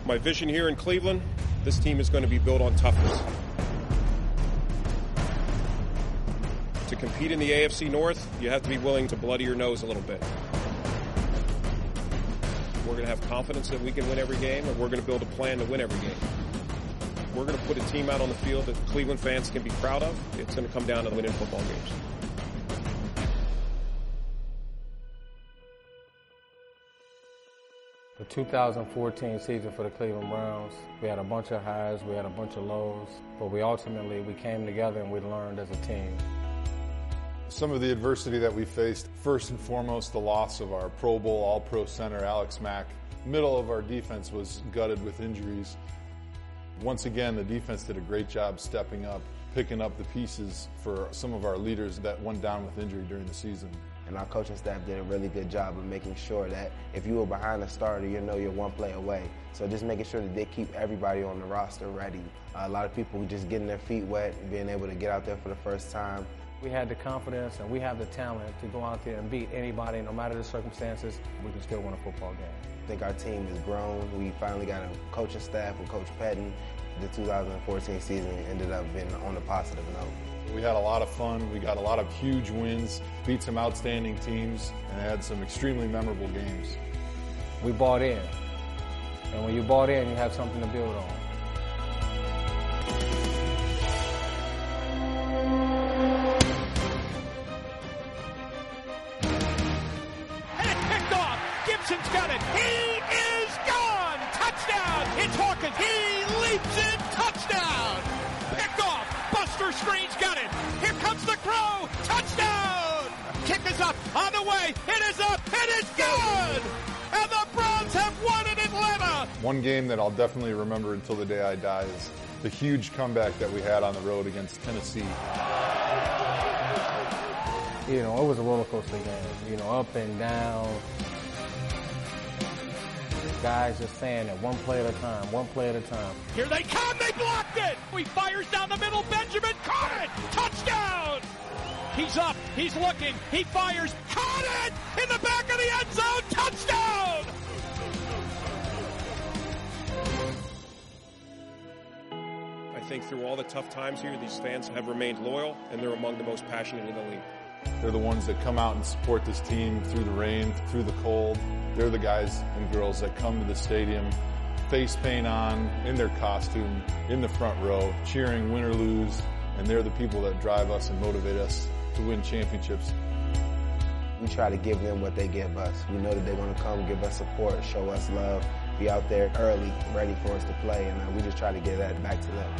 My vision here in Cleveland, this team is going to be built on toughness. To compete in the AFC North, you have to be willing to bloody your nose a little bit. We're going to have confidence that we can win every game, and we're going to build a plan to win every game. We're going to put a team out on the field that Cleveland fans can be proud of. It's going to come down to winning football games. The 2014 season for the Cleveland Browns, we had a bunch of highs, we had a bunch of lows, but we came together and we learned as a team. Some of the adversity that we faced, first and foremost, the loss of our Pro Bowl All-Pro center, Alex Mack. Middle of our defense was gutted with injuries. Once again, the defense did a great job stepping up, picking up the pieces for some of our leaders that went down with injury during the season. And our coaching staff did a really good job of making sure that if you were behind the starter, you know you're one play away. So just making sure that they keep everybody on the roster ready. A lot of people just getting their feet wet and being able to get out there for the first time. We had the confidence and we have the talent to go out there and beat anybody, no matter the circumstances. We can still win a football game. I think our team has grown. We finally got a coaching staff with Coach Pettin. The 2014 season ended up being on a positive note. We had a lot of fun. We got a lot of huge wins, beat some outstanding teams, and had some extremely memorable games. We bought in. And when you bought in, you have something to build on. Gibson's got it. He is gone. Touchdown. It's Hawkins. He leaps in. Touchdown. Picked off. Buster Screen's got it. Here comes the Crow. Touchdown. Kick is up. On the way. It is up. It is good. And the Browns have won in Atlanta. One game that I'll definitely remember until the day I die is the huge comeback that we had on the road against Tennessee. You know, it was a roller coaster game. You know, up and down. Guys just saying it one play at a time, one play at a time. Here they come, they blocked it! He fires down the middle, Benjamin caught it! Touchdown! He's up, he's looking, he fires, caught it! In the back of the end zone, touchdown! I think through all the tough times here, these fans have remained loyal, and they're among the most passionate in the league. They're the ones that come out and support this team through the rain, through the cold. They're the guys and girls that come to the stadium, face paint on, in their costume, in the front row, cheering win or lose, and they're the people that drive us and motivate us to win championships. We try to give them what they give us. We know that they want to come, give us support, show us love, be out there early, ready for us to play, and we just try to give that back to them.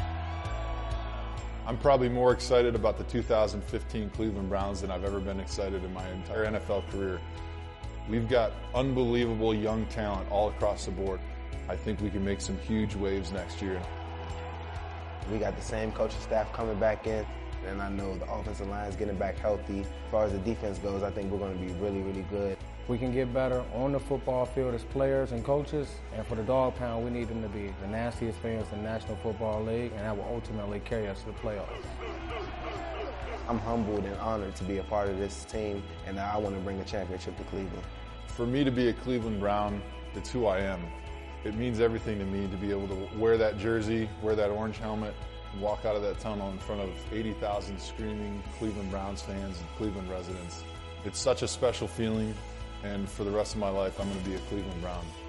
I'm probably more excited about the 2015 Cleveland Browns than I've ever been excited in my entire NFL career. We've got unbelievable young talent all across the board. I think we can make some huge waves next year. We got the same coaching staff coming back in, and I know the offensive line is getting back healthy. As far as the defense goes, I think we're going to be really, really good. We can get better on the football field as players and coaches, and for the Dog Pound, we need them to be the nastiest fans in the National Football League, and that will ultimately carry us to the playoffs. I'm humbled and honored to be a part of this team, and I want to bring a championship to Cleveland. For me to be a Cleveland Brown, it's who I am. It means everything to me to be able to wear that jersey, wear that orange helmet, and walk out of that tunnel in front of 80,000 screaming Cleveland Browns fans and Cleveland residents. It's such a special feeling, and for the rest of my life, I'm going to be a Cleveland Brown.